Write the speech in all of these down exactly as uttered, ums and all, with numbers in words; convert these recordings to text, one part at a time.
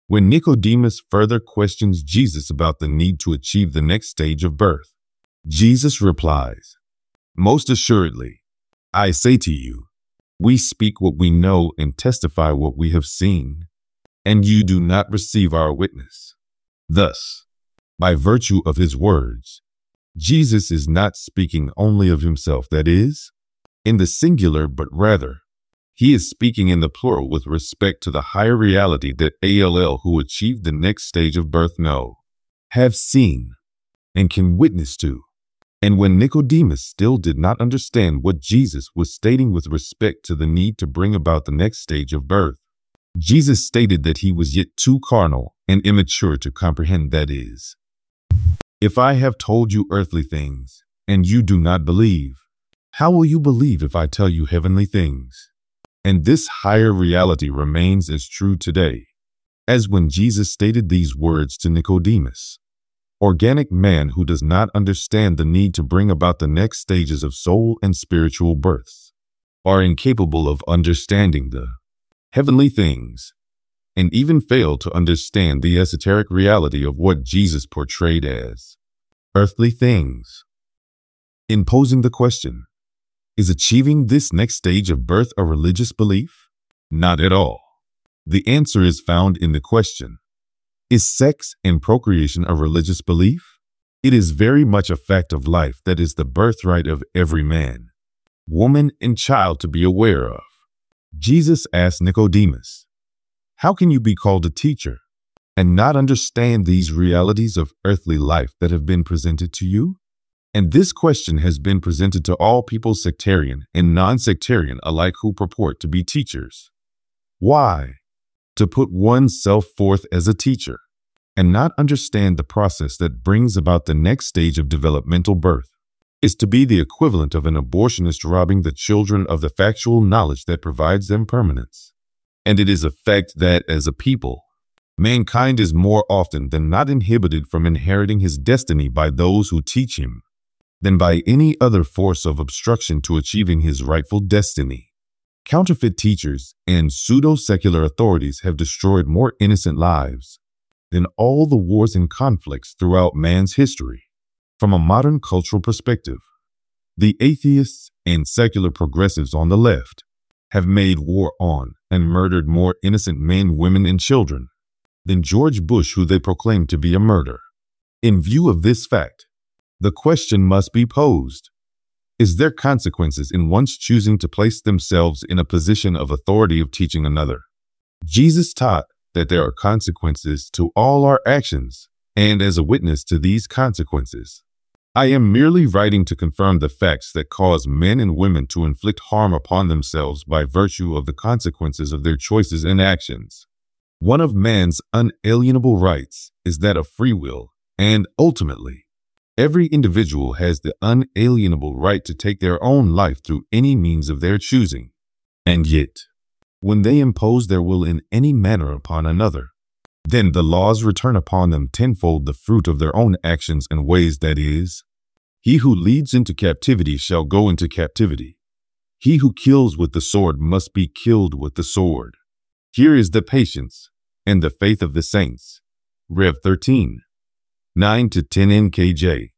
When Nicodemus further questions Jesus about the need to achieve the next stage of birth, Jesus replies, "Most assuredly, I say to you, we speak what we know and testify what we have seen, and you do not receive our witness." Thus, by virtue of his words, Jesus is not speaking only of himself, that is, in the singular, but rather, he is speaking in the plural with respect to the higher reality that all who achieve the next stage of birth know, have seen, and can witness to. And when Nicodemus still did not understand what Jesus was stating with respect to the need to bring about the next stage of birth, Jesus stated that he was yet too carnal and immature to comprehend, that is, "If I have told you earthly things, and you do not believe, how will you believe if I tell you heavenly things?" And this higher reality remains as true today as when Jesus stated these words to Nicodemus. Organic man who does not understand the need to bring about the next stages of soul and spiritual births are incapable of understanding the heavenly things, and even fail to understand the esoteric reality of what Jesus portrayed as earthly things. In posing the question, is achieving this next stage of birth a religious belief? Not at all. The answer is found in the question, is sex and procreation a religious belief? It is very much a fact of life that is the birthright of every man, woman, and child to be aware of. Jesus asked Nicodemus, "How can you be called a teacher and not understand these realities of earthly life that have been presented to you?" And this question has been presented to all people, sectarian and non-sectarian alike, who purport to be teachers. Why? To put oneself forth as a teacher and not understand the process that brings about the next stage of developmental birth is to be the equivalent of an abortionist robbing the children of the factual knowledge that provides them permanence. And it is a fact that, as a people, mankind is more often than not inhibited from inheriting his destiny by those who teach him than by any other force of obstruction to achieving his rightful destiny. Counterfeit teachers and pseudo-secular authorities have destroyed more innocent lives than all the wars and conflicts throughout man's history. From a modern cultural perspective, the atheists and secular progressives on the left have made war on and murdered more innocent men, women, and children than George Bush, who they proclaim to be a murderer. In view of this fact, the question must be posed, is there consequences in one's choosing to place themselves in a position of authority of teaching another? Jesus taught that there are consequences to all our actions, and as a witness to these consequences, I am merely writing to confirm the facts that cause men and women to inflict harm upon themselves by virtue of the consequences of their choices and actions. One of man's unalienable rights is that of free will, and ultimately, every individual has the unalienable right to take their own life through any means of their choosing. And yet, when they impose their will in any manner upon another, then the laws return upon them tenfold the fruit of their own actions and ways, that is, he who leads into captivity shall go into captivity. He who kills with the sword must be killed with the sword. Here is the patience and the faith of the saints. Rev thirteen. nine to ten N K J.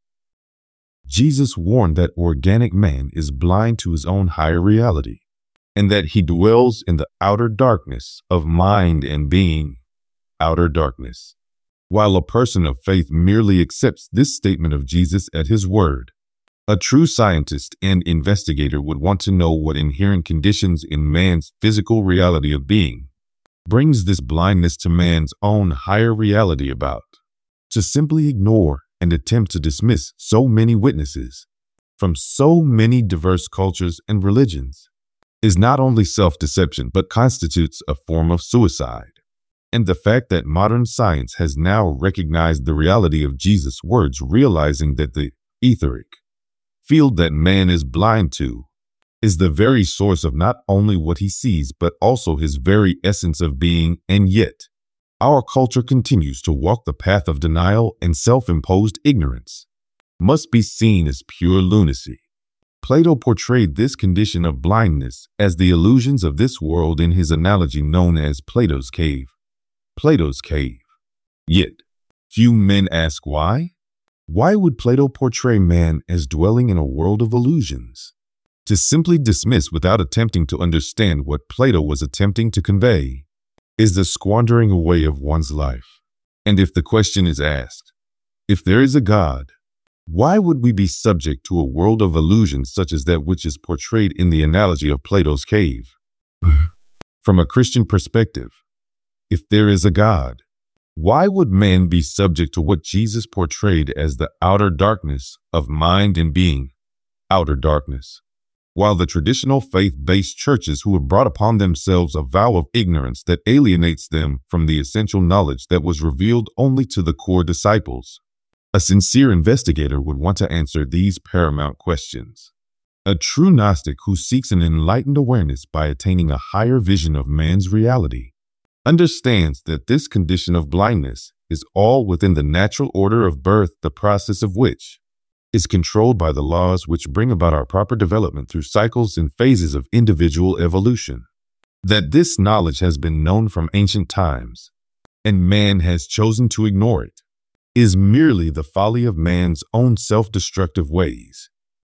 Jesus warned that organic man is blind to his own higher reality, and that he dwells in the outer darkness of mind and being, outer darkness. While a person of faith merely accepts this statement of Jesus at his word, a true scientist and investigator would want to know what inherent conditions in man's physical reality of being brings this blindness to man's own higher reality about. To simply ignore and attempt to dismiss so many witnesses from so many diverse cultures and religions is not only self-deception, but constitutes a form of suicide. And the fact that modern science has now recognized the reality of Jesus' words, realizing that the etheric field that man is blind to is the very source of not only what he sees, but also his very essence of being, and yet, our culture continues to walk the path of denial and self-imposed ignorance, must be seen as pure lunacy. Plato portrayed this condition of blindness as the illusions of this world in his analogy known as Plato's cave. Plato's cave. Yet, few men ask why? Why would Plato portray man as dwelling in a world of illusions? To simply dismiss without attempting to understand what Plato was attempting to convey is the squandering away of one's life. And if the question is asked, if there is a God, why would we be subject to a world of illusions such as that which is portrayed in the analogy of Plato's cave? From a Christian perspective, if there is a God, why would man be subject to what Jesus portrayed as the outer darkness of mind and being, outer darkness? While the traditional faith-based churches who have brought upon themselves a vow of ignorance that alienates them from the essential knowledge that was revealed only to the core disciples, a sincere investigator would want to answer these paramount questions. A true Gnostic who seeks an enlightened awareness by attaining a higher vision of man's reality understands that this condition of blindness is all within the natural order of birth, the process of which is controlled by the laws which bring about our proper development through cycles and phases of individual evolution. That this knowledge has been known from ancient times, and man has chosen to ignore it, is merely the folly of man's own self-destructive ways.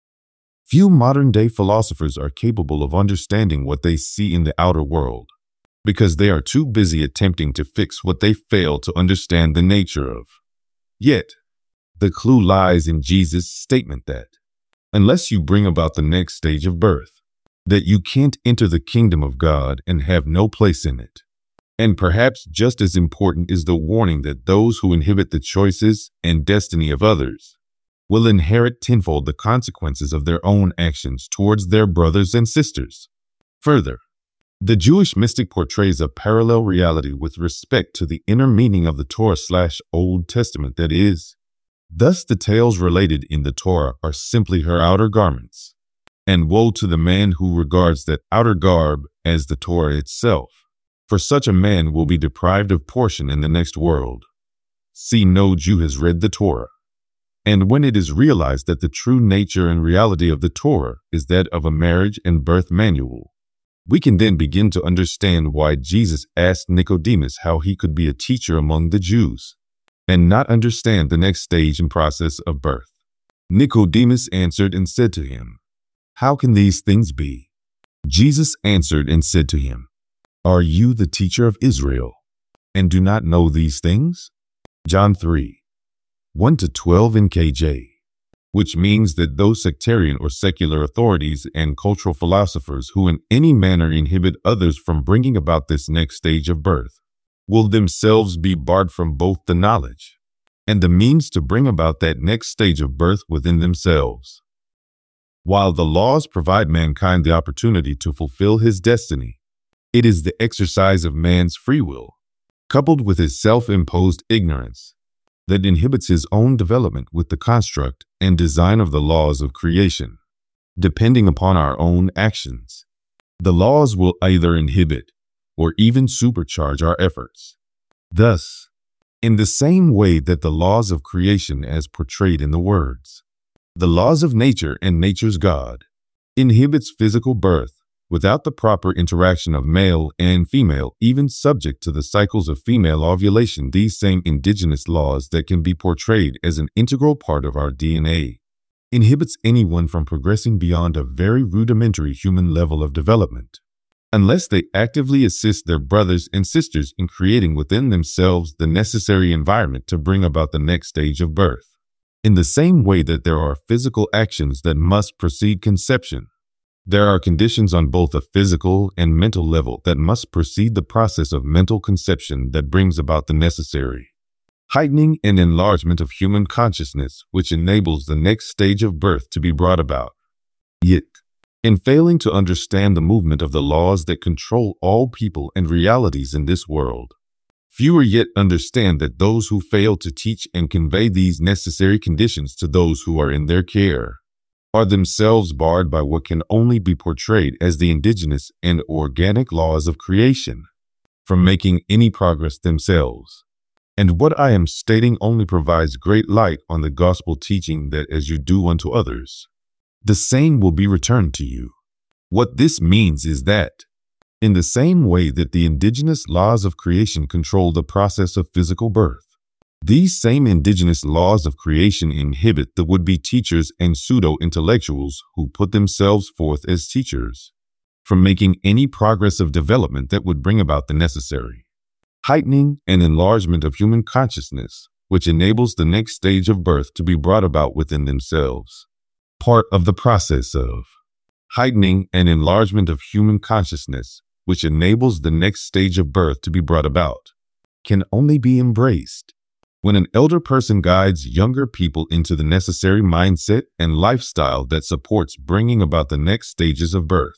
Few modern-day philosophers are capable of understanding what they see in the outer world, because they are too busy attempting to fix what they fail to understand the nature of. Yet, the clue lies in Jesus' statement that, unless you bring about the next stage of birth, that you can't enter the kingdom of God and have no place in it. And perhaps just as important is the warning that those who inhibit the choices and destiny of others will inherit tenfold the consequences of their own actions towards their brothers and sisters. Further, the Jewish mystic portrays a parallel reality with respect to the inner meaning of the Torah slash Old Testament, that is, thus the tales related in the Torah are simply her outer garments, and woe to the man who regards that outer garb as the Torah itself, for such a man will be deprived of portion in the next world. See, no Jew has read the Torah. And when it is realized that the true nature and reality of the Torah is that of a marriage and birth manual, we can then begin to understand why Jesus asked Nicodemus how he could be a teacher among the Jews and not understand the next stage and process of birth. Nicodemus answered and said to him, "How can these things be?" Jesus answered and said to him, "Are you the teacher of Israel, and do not know these things?" John three, one to twelve in K J, which means that those sectarian or secular authorities and cultural philosophers who in any manner inhibit others from bringing about this next stage of birth will themselves be barred from both the knowledge and the means to bring about that next stage of birth within themselves. While the laws provide mankind the opportunity to fulfill his destiny, it is the exercise of man's free will, coupled with his self-imposed ignorance, that inhibits his own development with the construct and design of the laws of creation. Depending upon our own actions, the laws will either inhibit or even supercharge our efforts. Thus, in the same way that the laws of creation as portrayed in the words, the laws of nature and nature's God, inhibits physical birth without the proper interaction of male and female, even subject to the cycles of female ovulation, these same indigenous laws that can be portrayed as an integral part of our D N A, inhibits anyone from progressing beyond a very rudimentary human level of development, unless they actively assist their brothers and sisters in creating within themselves the necessary environment to bring about the next stage of birth. In the same way that there are physical actions that must precede conception, there are conditions on both a physical and mental level that must precede the process of mental conception that brings about the necessary heightening and enlargement of human consciousness, which enables the next stage of birth to be brought about. Yet, in failing to understand the movement of the laws that control all people and realities in this world, fewer yet understand that those who fail to teach and convey these necessary conditions to those who are in their care are themselves barred by what can only be portrayed as the indigenous and organic laws of creation from making any progress themselves. And what I am stating only provides great light on the gospel teaching that as you do unto others, the same will be returned to you. What this means is that in the same way that the indigenous laws of creation control the process of physical birth. These same indigenous laws of creation inhibit the would-be teachers and pseudo-intellectuals who put themselves forth as teachers from making any progress of development that would bring about the necessary heightening and enlargement of human consciousness, which enables the next stage of birth to be brought about within themselves. Part of the process of heightening and enlargement of human consciousness, which enables the next stage of birth to be brought about, can only be embraced when an elder person guides younger people into the necessary mindset and lifestyle that supports bringing about the next stages of birth.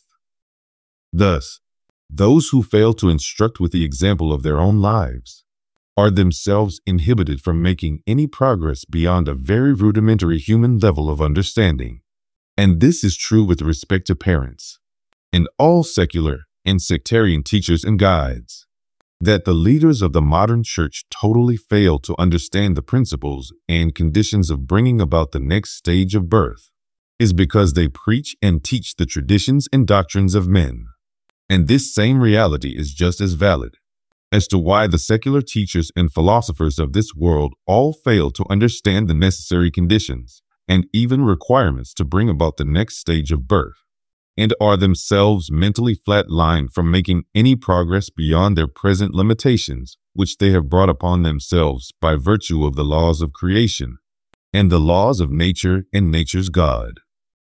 Thus, those who fail to instruct with the example of their own lives are themselves inhibited from making any progress beyond a very rudimentary human level of understanding. And this is true with respect to parents and all secular and sectarian teachers and guides. That the leaders of the modern church totally fail to understand the principles and conditions of bringing about the next stage of birth is because they preach and teach the traditions and doctrines of men. And this same reality is just as valid as to why the secular teachers and philosophers of this world all fail to understand the necessary conditions and even requirements to bring about the next stage of birth, and are themselves mentally flat-lined from making any progress beyond their present limitations, which they have brought upon themselves by virtue of the laws of creation and the laws of nature and nature's God.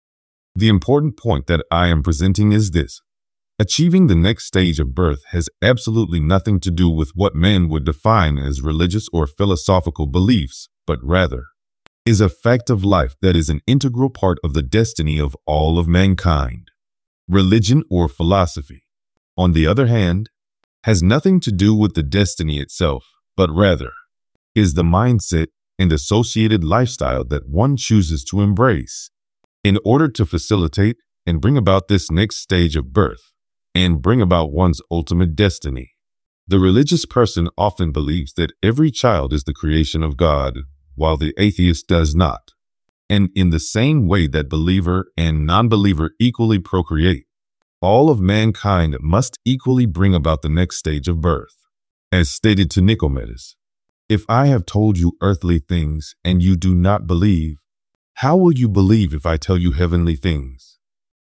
The important point that I am presenting is this: achieving the next stage of birth has absolutely nothing to do with what man would define as religious or philosophical beliefs, but rather is a fact of life that is an integral part of the destiny of all of mankind. Religion or philosophy, on the other hand, has nothing to do with the destiny itself, but rather is the mindset and associated lifestyle that one chooses to embrace in order to facilitate and bring about this next stage of birth and bring about one's ultimate destiny. The religious person often believes that every child is the creation of God, while the atheist does not. And in the same way that believer and non-believer equally procreate, all of mankind must equally bring about the next stage of birth. As stated to Nicomedes, if I have told you earthly things and you do not believe, how will you believe if I tell you heavenly things?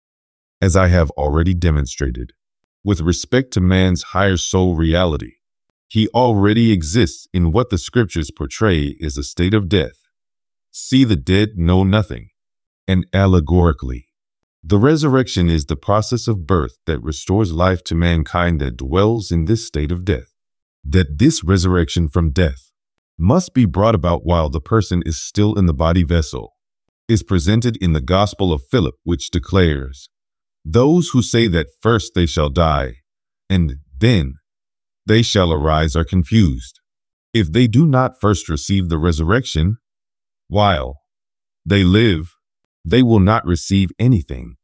As I have already demonstrated, with respect to man's higher soul reality, he already exists in what the scriptures portray as a state of death. See, the dead know nothing. And allegorically, the resurrection is the process of birth that restores life to mankind that dwells in this state of death. That this resurrection from death must be brought about while the person is still in the body vessel is presented in the Gospel of Philip, which declares, "Those who say that first they shall die, and then they shall arise are confused. If they do not first receive the resurrection while they live, they will not receive anything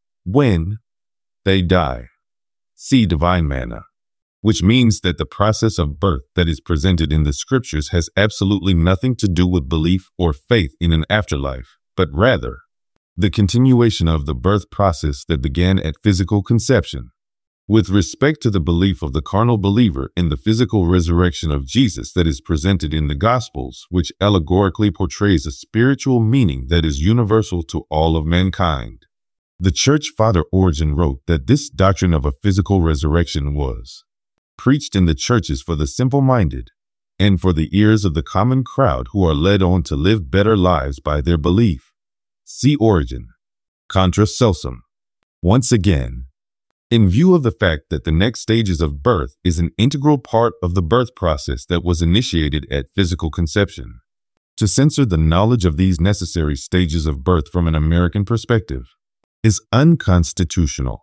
when they die." See Divine Manna, which means that the process of birth that is presented in the scriptures has absolutely nothing to do with belief or faith in an afterlife, but rather the continuation of the birth process that began at physical conception. With respect to the belief of the carnal believer in the physical resurrection of Jesus that is presented in the Gospels, which allegorically portrays a spiritual meaning that is universal to all of mankind, the Church Father Origen wrote that this doctrine of a physical resurrection was preached in the churches for the simple-minded and for the ears of the common crowd who are led on to live better lives by their belief. See Origen, Contra Celsum. Once again, in view of the fact that the next stages of birth is an integral part of the birth process that was initiated at physical conception, to censor the knowledge of these necessary stages of birth from an American perspective is unconstitutional,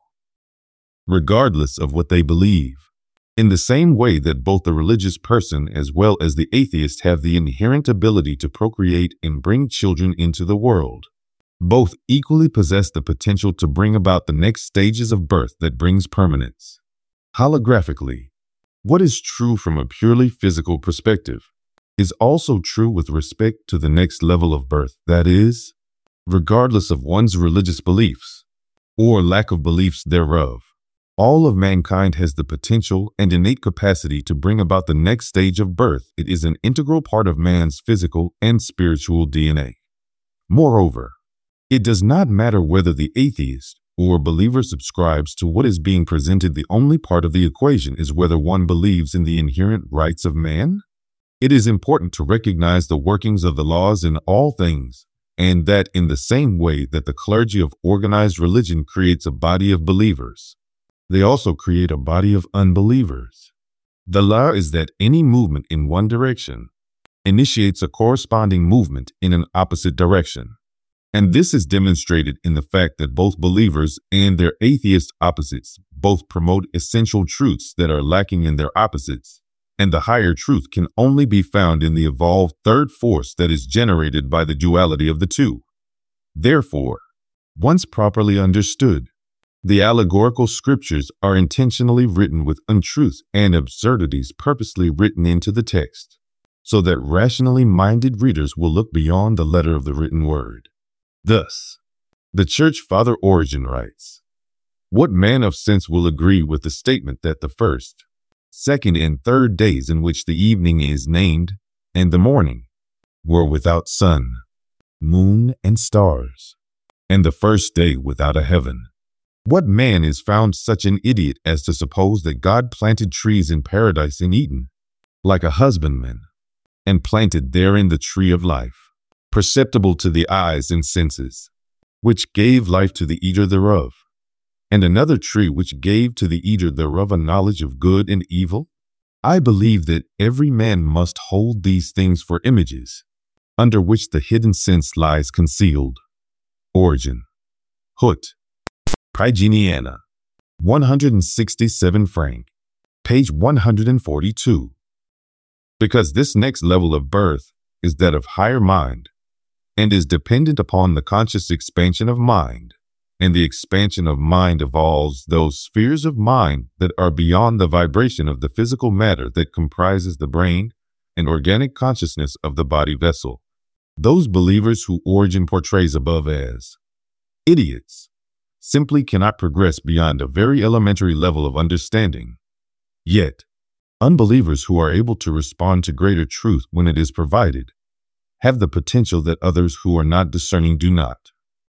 regardless of what they believe. In the same way that both the religious person as well as the atheist have the inherent ability to procreate and bring children into the world, both equally possess the potential to bring about the next stages of birth that brings permanence. Holographically, what is true from a purely physical perspective is also true with respect to the next level of birth, that is, regardless of one's religious beliefs or lack of beliefs thereof. All of mankind has the potential and innate capacity to bring about the next stage of birth. It is an integral part of man's physical and spiritual D N A. Moreover, it does not matter whether the atheist or believer subscribes to what is being presented. The only part of the equation is whether one believes in the inherent rights of man. It is important to recognize the workings of the laws in all things, and that in the same way that the clergy of organized religion creates a body of believers, they also create a body of unbelievers. The law is that any movement in one direction initiates a corresponding movement in an opposite direction. And this is demonstrated in the fact that both believers and their atheist opposites both promote essential truths that are lacking in their opposites, and the higher truth can only be found in the evolved third force that is generated by the duality of the two. Therefore, once properly understood, the allegorical scriptures are intentionally written with untruths and absurdities purposely written into the text, so that rationally minded readers will look beyond the letter of the written word. Thus, the Church Father Origen writes, "What man of sense will agree with the statement that the first, second, and third days in which the evening is named, and the morning, were without sun, moon, and stars, and the first day without a heaven? What man is found such an idiot as to suppose that God planted trees in paradise in Eden, like a husbandman, and planted therein the tree of life, perceptible to the eyes and senses, which gave life to the eater thereof, and another tree which gave to the eater thereof a knowledge of good and evil? I believe that every man must hold these things for images, under which the hidden sense lies concealed." Origen. Hut. Progeniana. one hundred sixty-seven franc. Page one hundred forty-two. Because this next level of birth is that of higher mind, and is dependent upon the conscious expansion of mind, and the expansion of mind evolves those spheres of mind that are beyond the vibration of the physical matter that comprises the brain and organic consciousness of the body vessel. Those believers who Origen portrays above as idiots simply cannot progress beyond a very elementary level of understanding. Yet, unbelievers who are able to respond to greater truth when it is provided have the potential that others who are not discerning do not.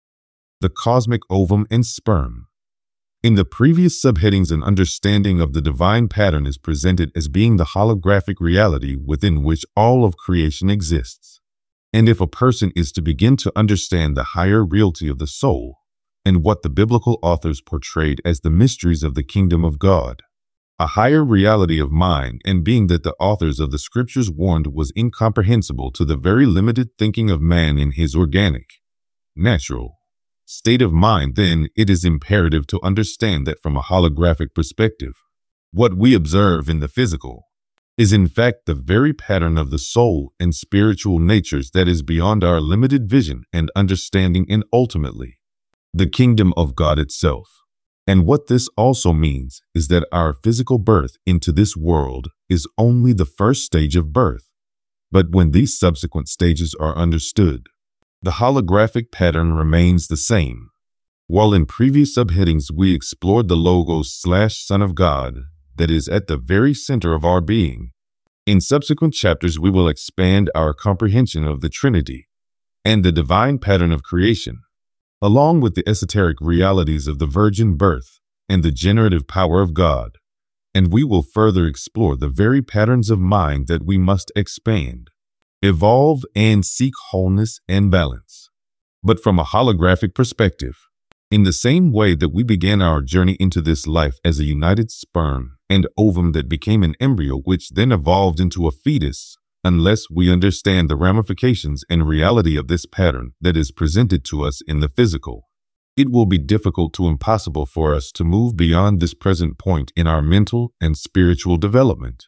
The cosmic ovum and sperm. In the previous subheadings, an understanding of the divine pattern is presented as being the holographic reality within which all of creation exists. And if a person is to begin to understand the higher reality of the soul, and what the biblical authors portrayed as the mysteries of the kingdom of God, a higher reality of mind and being that the authors of the scriptures warned was incomprehensible to the very limited thinking of man in his organic, natural state of mind, then it is imperative to understand that from a holographic perspective, what we observe in the physical is in fact the very pattern of the soul and spiritual natures that is beyond our limited vision and understanding, and ultimately the kingdom of God itself. And what this also means is that our physical birth into this world is only the first stage of birth. But when these subsequent stages are understood, the holographic pattern remains the same. While in previous subheadings we explored the Logos slash Son of God that is at the very center of our being, in subsequent chapters we will expand our comprehension of the Trinity and the divine pattern of creation, along with the esoteric realities of the virgin birth and the generative power of God, and we will further explore the very patterns of mind that we must expand, evolve, and seek wholeness and balance, but from a holographic perspective. In the same way that we began our journey into this life as a united sperm and ovum that became an embryo which then evolved into a fetus, unless we understand the ramifications and reality of this pattern that is presented to us in the physical, it will be difficult to impossible for us to move beyond this present point in our mental and spiritual development.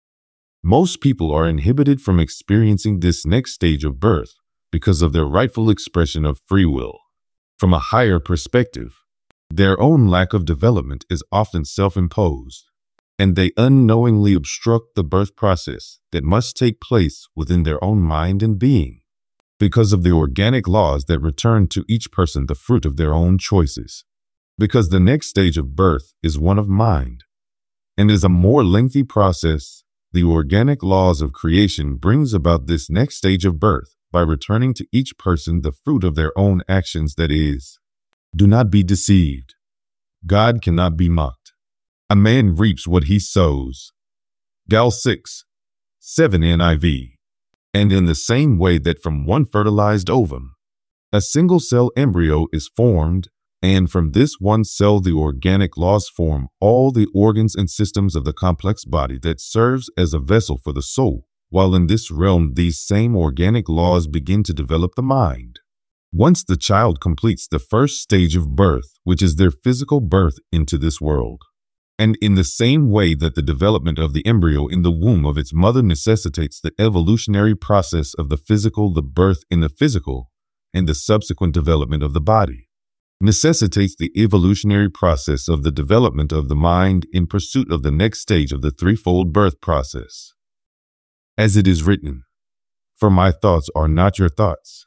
Most people are inhibited from experiencing this next stage of birth because of their rightful expression of free will. From a higher perspective, their own lack of development is often self-imposed, and they unknowingly obstruct the birth process that must take place within their own mind and being, because of the organic laws that return to each person the fruit of their own choices. because the next stage of birth is one of mind and is a more lengthy process. The organic laws of creation brings about this next stage of birth by returning to each person the fruit of their own actions, that is. Do not be deceived. God cannot be mocked. A man reaps what he sows. Gal six, seven N I V. And in the same way that from one fertilized ovum, a single cell embryo is formed, and from this one cell the organic laws form all the organs and systems of the complex body that serves as a vessel for the soul, while in this realm these same organic laws begin to develop the mind. Once the child completes the first stage of birth, which is their physical birth into this world, and in the same way that the development of the embryo in the womb of its mother necessitates the evolutionary process of the physical, the birth in the physical, and the subsequent development of the body, necessitates the evolutionary process of the development of the mind in pursuit of the next stage of the threefold birth process. As it is written, "For my thoughts are not your thoughts,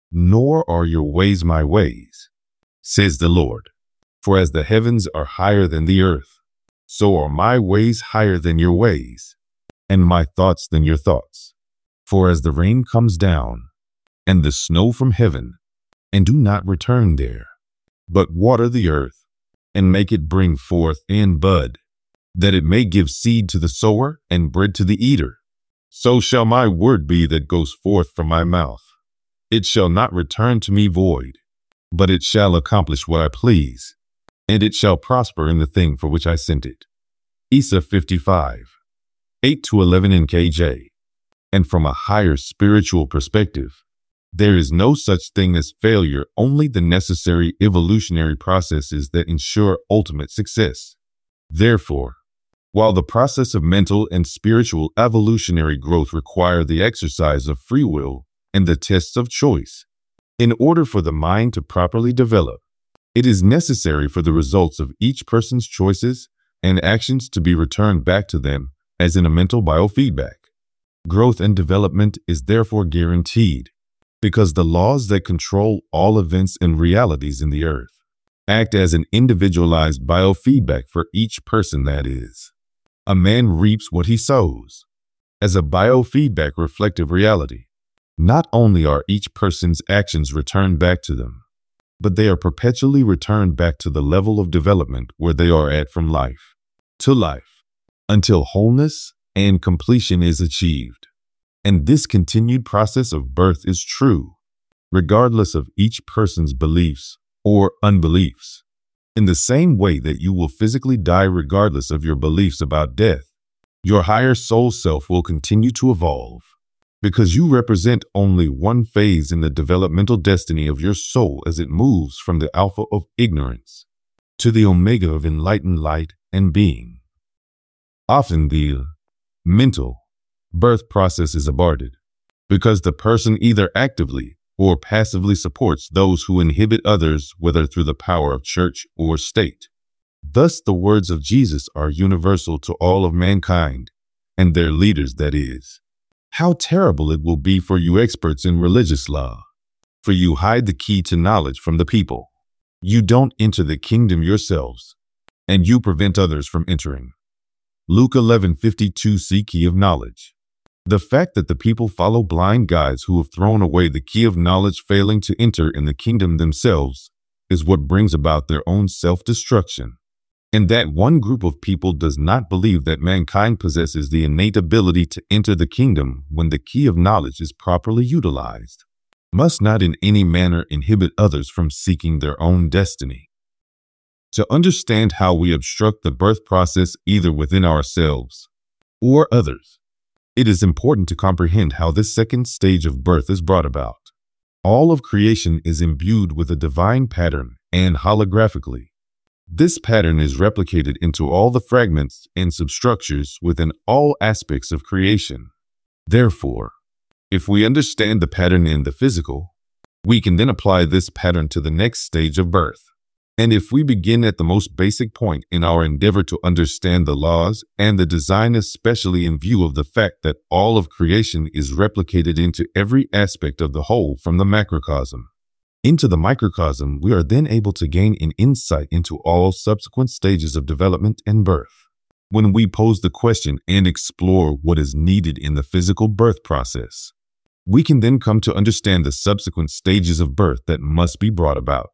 nor are your ways my ways, says the Lord. For as the heavens are higher than the earth, so are my ways higher than your ways, and my thoughts than your thoughts. For as the rain comes down, and the snow from heaven, and do not return there, but water the earth, and make it bring forth and bud, that it may give seed to the sower and bread to the eater, so shall my word be that goes forth from my mouth. It shall not return to me void, but it shall accomplish what I please, and it shall prosper in the thing for which I sent it." Isa fifty-five, eight to eleven N K J. And from a higher spiritual perspective, there is no such thing as failure, only the necessary evolutionary processes that ensure ultimate success. Therefore, while the process of mental and spiritual evolutionary growth require the exercise of free will and the tests of choice, in order for the mind to properly develop, it is necessary for the results of each person's choices and actions to be returned back to them as in a mental biofeedback. Growth and development is therefore guaranteed, because the laws that control all events and realities in the earth act as an individualized biofeedback for each person, that is. A man reaps what he sows. As a biofeedback reflective reality, not only are each person's actions returned back to them, but they are perpetually returned back to the level of development where they are at from life to life, until wholeness and completion is achieved. And this continued process of birth is true, regardless of each person's beliefs or unbeliefs. In the same way that you will physically die regardless of your beliefs about death, your higher soul self will continue to evolve, because you represent only one phase in the developmental destiny of your soul as it moves from the alpha of ignorance to the omega of enlightened light and being. Often the mental birth process is aborted because the person either actively or passively supports those who inhibit others, whether through the power of church or state. Thus, the words of Jesus are universal to all of mankind and their leaders, that is. How terrible it will be for you experts in religious law, for you hide the key to knowledge from the people. You don't enter the kingdom yourselves, and you prevent others from entering. Luke eleven fifty-two C Key of knowledge. The fact that the people follow blind guides who have thrown away the key of knowledge, failing to enter in the kingdom themselves, is what brings about their own self-destruction. And that one group of people does not believe that mankind possesses the innate ability to enter the kingdom when the key of knowledge is properly utilized, must not in any manner inhibit others from seeking their own destiny. To understand how we obstruct the birth process either within ourselves or others, it is important to comprehend how this second stage of birth is brought about. All of creation is imbued with a divine pattern, and holographically, this pattern is replicated into all the fragments and substructures within all aspects of creation. Therefore, if we understand the pattern in the physical, we can then apply this pattern to the next stage of birth. And if we begin at the most basic point in our endeavor to understand the laws and the design, especially in view of the fact that all of creation is replicated into every aspect of the whole from the macrocosm, into the microcosm, we are then able to gain an insight into all subsequent stages of development and birth. When we pose the question and explore what is needed in the physical birth process, we can then come to understand the subsequent stages of birth that must be brought about.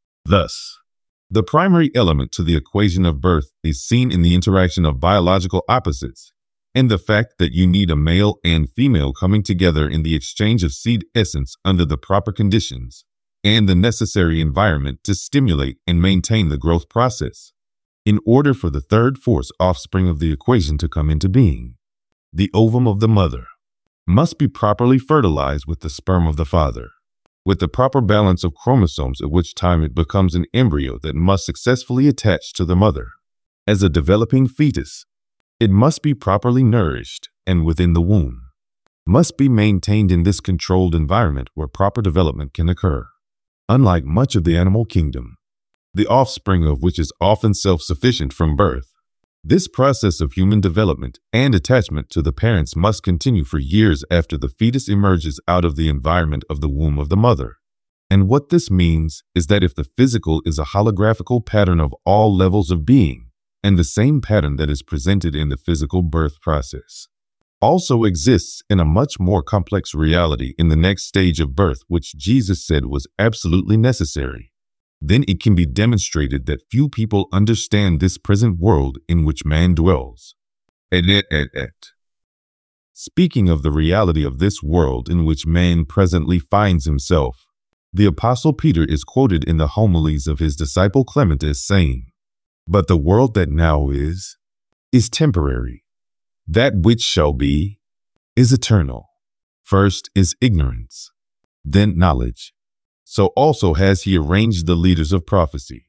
Thus, the primary element to the equation of birth is seen in the interaction of biological opposites and the fact that you need a male and female coming together in the exchange of seed essence under the proper conditions and the necessary environment to stimulate and maintain the growth process, in order for the third force offspring of the equation to come into being. The ovum of the mother must be properly fertilized with the sperm of the father, with the proper balance of chromosomes, at which time it becomes an embryo that must successfully attach to the mother. As a developing fetus, it must be properly nourished and within the womb, must be maintained in this controlled environment where proper development can occur. Unlike much of the animal kingdom, the offspring of which is often self-sufficient from birth, this process of human development and attachment to the parents must continue for years after the fetus emerges out of the environment of the womb of the mother. And what this means is that if the physical is a holographical pattern of all levels of being, and the same pattern that is presented in the physical birth process also exists in a much more complex reality in the next stage of birth, which Jesus said was absolutely necessary, then it can be demonstrated that few people understand this present world in which man dwells. Et, et, et, et. Speaking of the reality of this world in which man presently finds himself, the Apostle Peter is quoted in the homilies of his disciple Clement as saying, "But the world that now is, is temporary. That which shall be is eternal. First is ignorance, then knowledge. So also has he arranged the leaders of prophecy.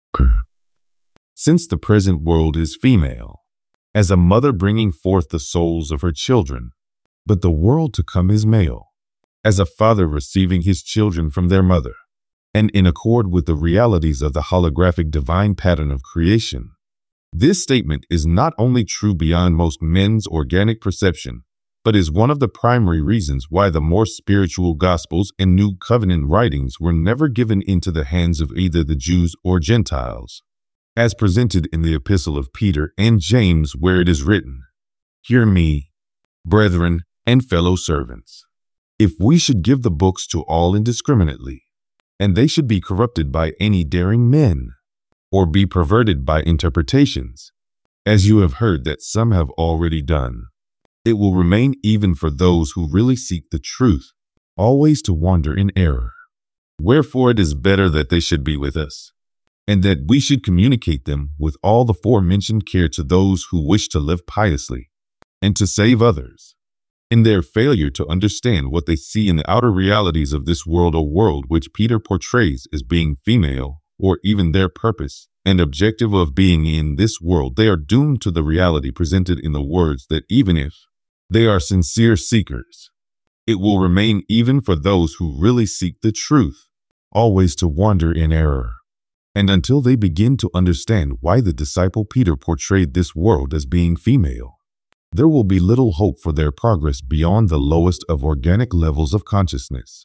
Since the present world is female, as a mother bringing forth the souls of her children, but the world to come is male, as a father receiving his children from their mother, and in accord with the realities of the holographic divine pattern of creation. This statement is not only true beyond most men's organic perception, but is one of the primary reasons why the more spiritual Gospels and New Covenant writings were never given into the hands of either the Jews or Gentiles, as presented in the Epistle of Peter and James, where it is written, "Hear me, brethren and fellow servants. If we should give the books to all indiscriminately, and they should be corrupted by any daring men, or be perverted by interpretations, as you have heard that some have already done, it will remain even for those who really seek the truth, always to wander in error. Wherefore it is better that they should be with us, and that we should communicate them with all the forementioned care to those who wish to live piously, and to save others, in their failure to understand what they see in the outer realities of this world, a world which Peter portrays as being female, or even their purpose and objective of being in this world. They are doomed to the reality presented in the words that even if they are sincere seekers, it will remain even for those who really seek the truth, always to wander in error. And until they begin to understand why the disciple Peter portrayed this world as being female, there will be little hope for their progress beyond the lowest of organic levels of consciousness.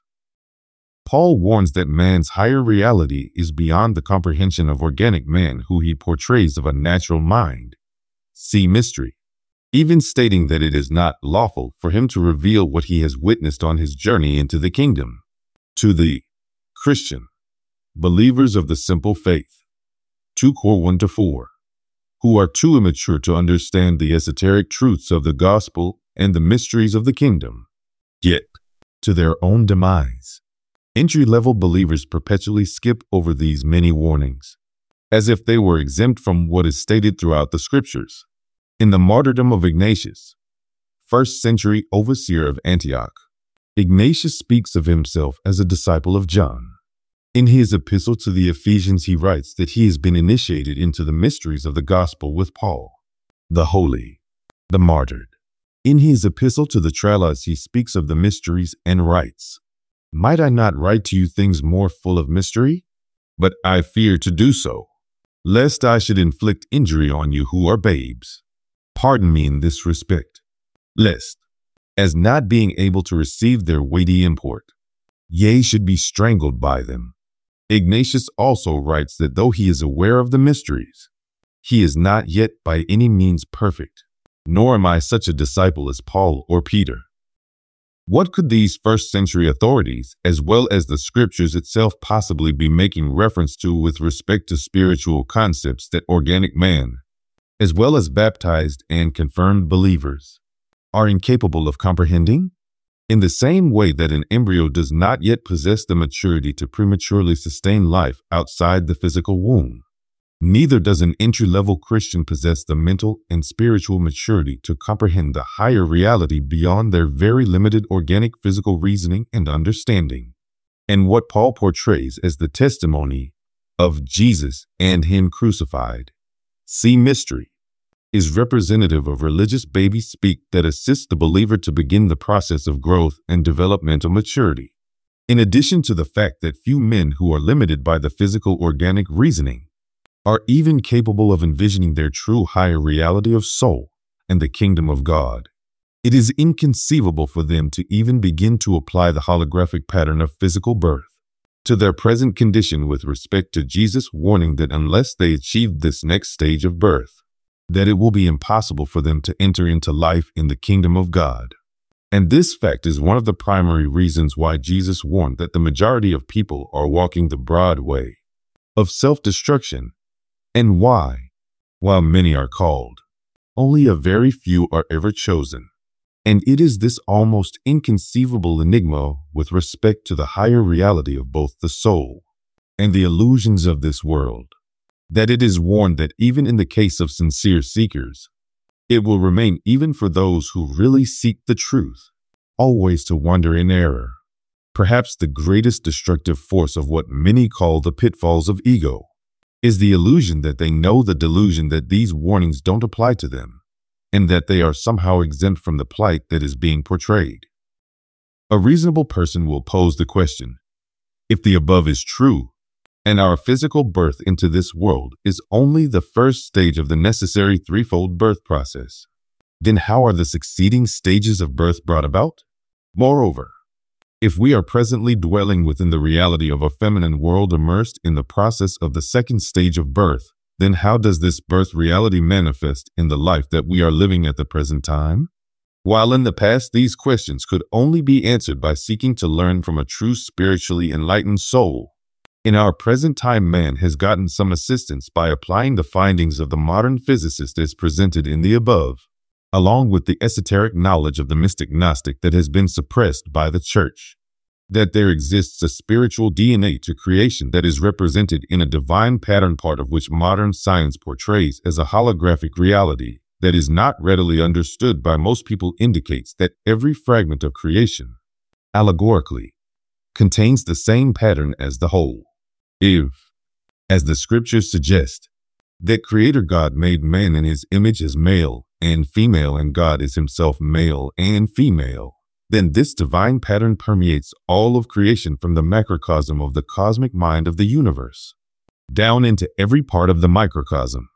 Paul warns that man's higher reality is beyond the comprehension of organic man, who he portrays of a natural mind. See mystery, even stating that it is not lawful for him to reveal what he has witnessed on his journey into the kingdom. To the Christian, believers of the simple faith, two Cor one to four, who are too immature to understand the esoteric truths of the gospel and the mysteries of the kingdom, yet to their own demise. Entry-level believers perpetually skip over these many warnings, as if they were exempt from what is stated throughout the scriptures. In the martyrdom of Ignatius, first century overseer of Antioch, Ignatius speaks of himself as a disciple of John. In his epistle to the Ephesians, he writes that he has been initiated into the mysteries of the gospel with Paul, the holy, the martyred. In his epistle to the Trallites, he speaks of the mysteries and writes, "Might I not write to you things more full of mystery? But I fear to do so, lest I should inflict injury on you who are babes. Pardon me in this respect, lest, as not being able to receive their weighty import, yea, should be strangled by them. Ignatius also writes that though he is aware of the mysteries, he is not yet by any means perfect, nor am I such a disciple as Paul or Peter. What could these first century authorities, as well as the scriptures itself, possibly be making reference to with respect to spiritual concepts that organic man, as well as baptized and confirmed believers, are incapable of comprehending? In the same way that an embryo does not yet possess the maturity to prematurely sustain life outside the physical womb, neither does an entry-level Christian possess the mental and spiritual maturity to comprehend the higher reality beyond their very limited organic physical reasoning and understanding. And what Paul portrays as the testimony of Jesus and Him crucified, see mystery, is representative of religious baby speak that assists the believer to begin the process of growth and developmental maturity. In addition to the fact that few men who are limited by the physical organic reasoning are even capable of envisioning their true higher reality of soul and the kingdom of God, it is inconceivable for them to even begin to apply the holographic pattern of physical birth to their present condition with respect to Jesus' warning that unless they achieve this next stage of birth, that it will be impossible for them to enter into life in the kingdom of God. And this fact is one of the primary reasons why Jesus warned that the majority of people are walking the broad way of self-destruction, and why, while many are called, only a very few are ever chosen. And it is this almost inconceivable enigma with respect to the higher reality of both the soul and the illusions of this world, that it is warned that even in the case of sincere seekers, it will remain, even for those who really seek the truth, always to wander in error. Perhaps the greatest destructive force of what many call the pitfalls of ego is the illusion that they know the delusion that these warnings don't apply to them, and that they are somehow exempt from the plight that is being portrayed. A reasonable person will pose the question, if the above is true, and our physical birth into this world is only the first stage of the necessary threefold birth process, then how are the succeeding stages of birth brought about? Moreover, if we are presently dwelling within the reality of a feminine world immersed in the process of the second stage of birth, then how does this birth reality manifest in the life that we are living at the present time? While in the past these questions could only be answered by seeking to learn from a true spiritually enlightened soul, in our present time man has gotten some assistance by applying the findings of the modern physicist as presented in the above, along with the esoteric knowledge of the mystic Gnostic that has been suppressed by the church, that there exists a spiritual D N A to creation that is represented in a divine pattern, part of which modern science portrays as a holographic reality that is not readily understood by most people, indicates that every fragment of creation, allegorically, contains the same pattern as the whole. If, as the scriptures suggest, that Creator God made man in His image as male and female, and God is Himself male and female, then this divine pattern permeates all of creation from the macrocosm of the cosmic mind of the universe, down into every part of the microcosm.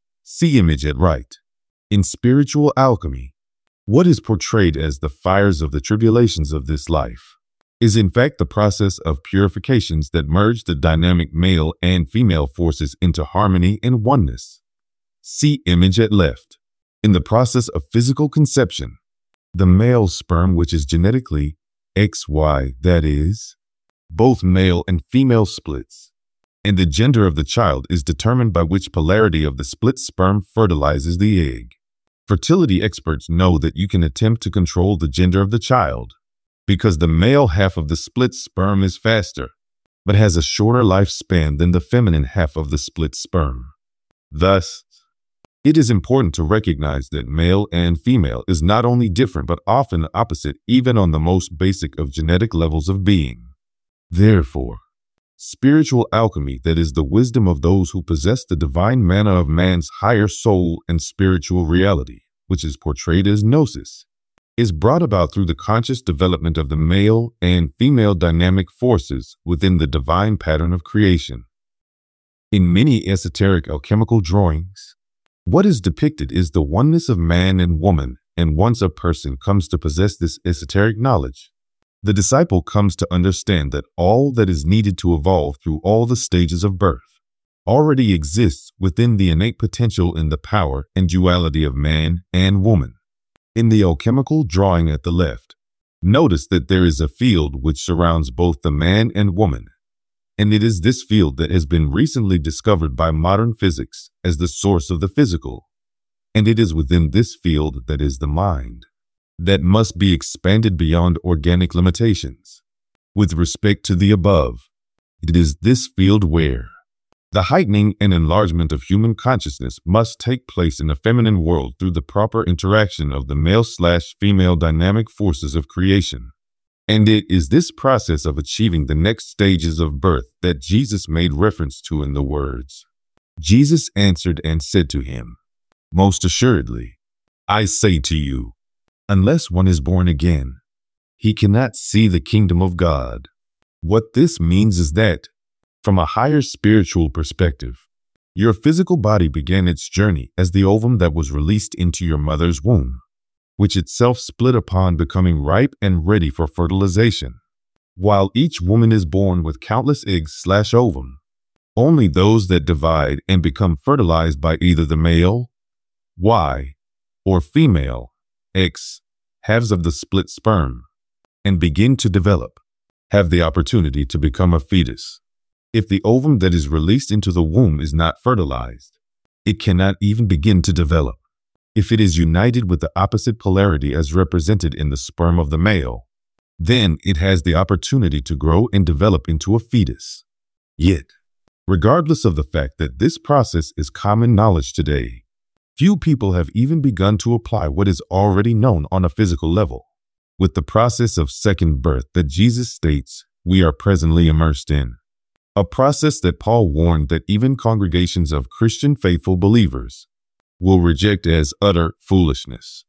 See image at right. In spiritual alchemy, what is portrayed as the fires of the tribulations of this life is in fact the process of purifications that merge the dynamic male and female forces into harmony and oneness. See image at left. In the process of physical conception, the male sperm, which is genetically X Y, that is, both male and female splits, and the gender of the child is determined by which polarity of the split sperm fertilizes the egg. Fertility experts know that you can attempt to control the gender of the child, because the male half of the split sperm is faster, but has a shorter lifespan than the feminine half of the split sperm. Thus, it is important to recognize that male and female is not only different but often opposite, even on the most basic of genetic levels of being. Therefore, spiritual alchemy, that is the wisdom of those who possess the divine manna of man's higher soul and spiritual reality, which is portrayed as gnosis, is brought about through the conscious development of the male and female dynamic forces within the divine pattern of creation. In many esoteric alchemical drawings, what is depicted is the oneness of man and woman, and once a person comes to possess this esoteric knowledge, The disciple comes to understand that all that is needed to evolve through all the stages of birth already exists within the innate potential in the power and duality of man and woman. In the alchemical drawing at the left, notice that there is a field which surrounds both the man and woman, and it is this field that has been recently discovered by modern physics as the source of the physical, and it is within this field that is the mind, that must be expanded beyond organic limitations. With respect to the above, it is this field where the heightening and enlargement of human consciousness must take place in the feminine world through the proper interaction of the male-slash-female dynamic forces of creation. And it is this process of achieving the next stages of birth that Jesus made reference to in the words, "Jesus answered and said to him, Most assuredly, I say to you, unless one is born again, he cannot see the kingdom of God." What this means is that, from a higher spiritual perspective, your physical body began its journey as the ovum that was released into your mother's womb, which itself split upon becoming ripe and ready for fertilization. While each woman is born with countless eggs slash ovum, only those that divide and become fertilized by either the male, Y, or female, X, halves of the split sperm, and begin to develop, have the opportunity to become a fetus. If the ovum that is released into the womb is not fertilized, it cannot even begin to develop. If it is united with the opposite polarity as represented in the sperm of the male, then it has the opportunity to grow and develop into a fetus. Yet, regardless of the fact that this process is common knowledge today, few people have even begun to apply what is already known on a physical level, with the process of second birth that Jesus states we are presently immersed in. A process that Paul warned that even congregations of Christian faithful believers will reject as utter foolishness.